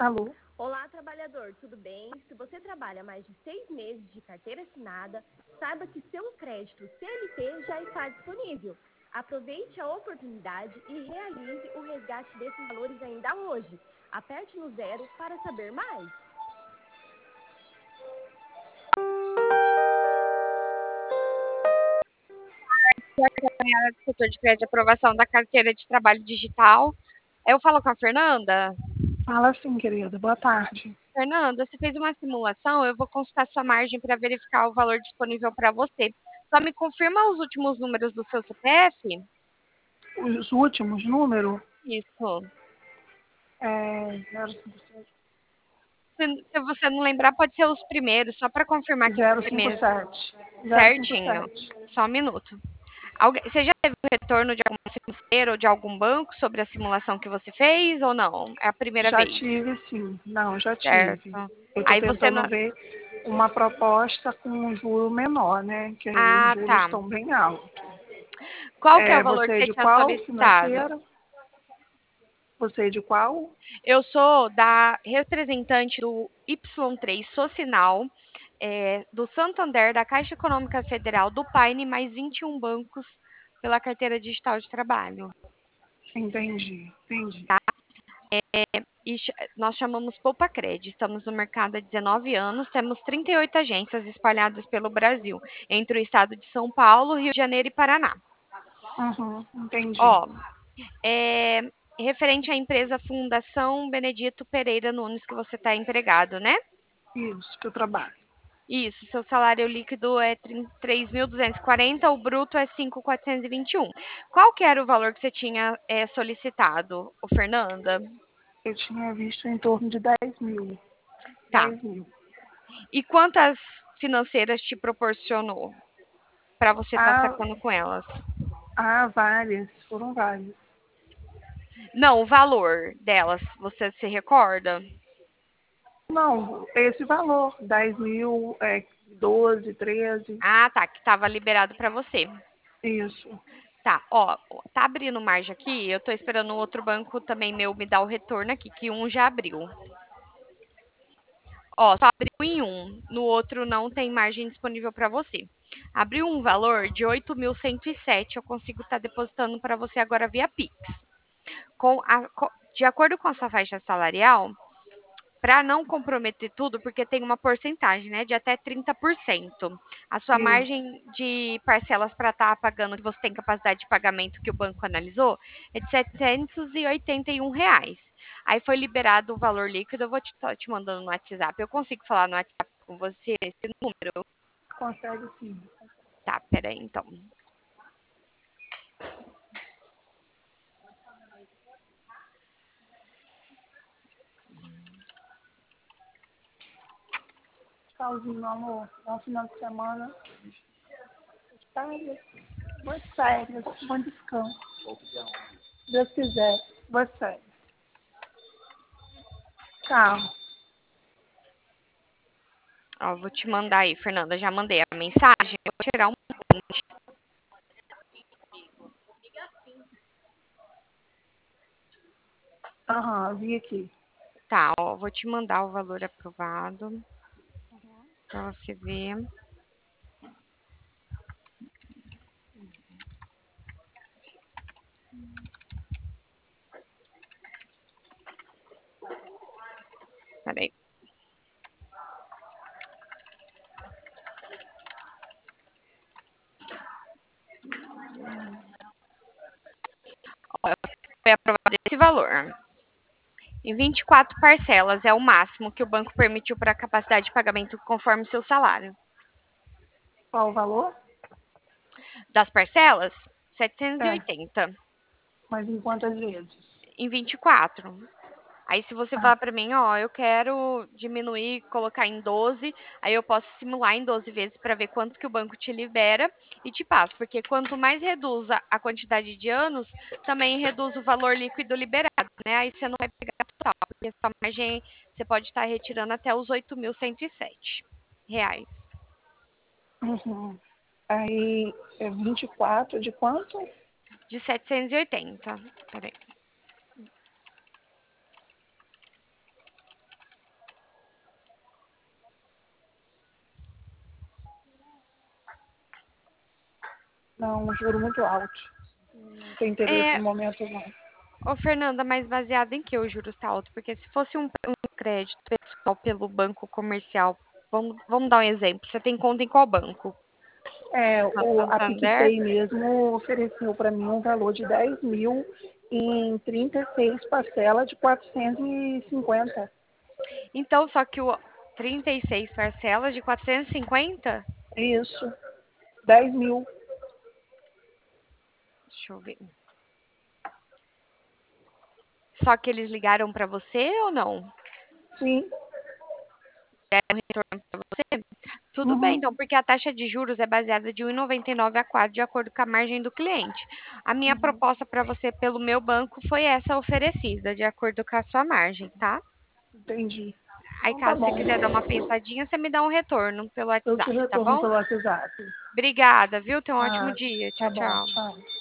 Alô? Olá, trabalhador, tudo bem? Se você trabalha mais de 6 meses de carteira assinada, saiba que seu crédito CLT já está disponível. Aproveite a oportunidade e realize o resgate desses valores ainda hoje. Aperte no 0 para saber mais. Acompanhada do setor de crédito de aprovação da carteira de trabalho digital. Eu falo com a Fernanda. Fala sim, querida. Boa tarde. Fernanda, você fez uma simulação, eu vou consultar sua margem para verificar o valor disponível para você. Só me confirma os últimos números do seu CPF? Os últimos números Isso. é 057. Se você não lembrar, pode ser os primeiros, só para confirmar que você mesmo. 057. Certinho. 057. Só um minuto. Você já teve retorno de alguma financeira ou de algum banco sobre a simulação que você fez ou não? É a primeira Já vez? tive, sim. Não, já tive. Certo. Eu estou Aí você tentando não. ver uma proposta com um juro menor, né? Que aí os Ah, juros tá. estão bem altos. Qual que é o valor Você que é você de tinha qual solicitado? financeira? Você é de qual? Eu sou da representante do Y3 Socinal, do Santander, da Caixa Econômica Federal, do Paine, mais 21 bancos pela carteira digital de trabalho. Entendi, entendi. Nós chamamos Poupa Cred. Estamos no mercado há 19 anos, temos 38 agências espalhadas pelo Brasil, entre o estado de São Paulo, Rio de Janeiro e Paraná. Uhum, entendi. Ó, é, referente à empresa Fundação Benedito Pereira Nunes, que você está empregado, né? Isso, que eu trabalho. Isso, seu salário líquido é 3.240, o bruto é 5.421. Qual que era o valor que você tinha solicitado, ô Fernanda? Eu tinha visto em torno de 10 mil. Tá. 10 mil. E quantas financeiras te proporcionou para você estar Ah, sacando com elas? várias. Foram várias. Não, o valor delas, você se recorda? Não, esse valor. 10 mil, 12, 13. Ah, tá, que estava liberado para você. Isso. Tá, ó, tá abrindo margem aqui. Eu tô esperando o outro banco também meu me dar o retorno aqui, que um já abriu. Ó, só abriu em um, no outro não tem margem disponível para você. Abriu um valor de 8.107, eu consigo estar depositando para você agora via Pix. De acordo com a sua faixa salarial, para não comprometer tudo, porque tem uma porcentagem, né, de até 30%. A sua Isso. margem de parcelas para estar pagando, que você tem capacidade de pagamento que o banco analisou, é de R$ 781. Aí foi liberado o valor líquido, eu vou te mandando no WhatsApp. Eu consigo falar no WhatsApp com você esse número? Consegue sim. Tá, peraí, então. Tchauzinho, meu amor. Bom final de semana. Férias. Boas férias. Bom descanso. Se Deus quiser. Boas férias. Tchau. Ó, vou te mandar aí, Fernanda. Já mandei a mensagem. Vou tirar um print. Aham, vi aqui. Tá, ó, vou te mandar o valor aprovado para você ver. Peraí. Foi aprovado esse valor. Em 24 parcelas é o máximo que o banco permitiu para a capacidade de pagamento conforme seu salário. Qual o valor? Das parcelas, É, 780 mas em quantas vezes? em 24. Aí se você Ah, falar para mim, ó, eu quero diminuir, colocar em 12, aí eu posso simular em 12 vezes para ver quanto que o banco te libera e te passa, porque quanto mais reduz a quantidade de anos, também reduz o valor líquido liberado, né? Aí você não vai pegar total, porque sua margem você pode estar retirando até os R$ 8.107. uhum. Aí é 24 de quanto? De 780. Peraí. Não, um juro muito alto. Não tem interesse É, no momento, não. ô Fernanda, mas baseado em que o juros está alto? Porque se fosse um crédito pessoal pelo banco comercial, vamos dar um exemplo. Você tem conta em qual banco? Na A Santander? PicPay mesmo ofereceu para mim um valor de 10 mil em 36 parcelas de 450. Então, só que o 36 parcelas de 450? Isso, 10 mil. Deixa eu ver. Só que eles ligaram para você ou não? Sim. Tudo bem, Uhum. então, porque a taxa de juros é baseada de 1,99 a 4, de acordo com a margem do cliente. A minha Uhum. proposta para você pelo meu banco foi essa oferecida, de acordo com a sua margem, tá? Entendi. Aí, Então tá caso você bom. quiser dar uma pensadinha, você me dá um retorno pelo Eu te WhatsApp, tá retorno bom? pelo WhatsApp. Obrigada, viu? Tenha um ótimo Ah, dia. Tchau, tá bom. tchau. Tchau.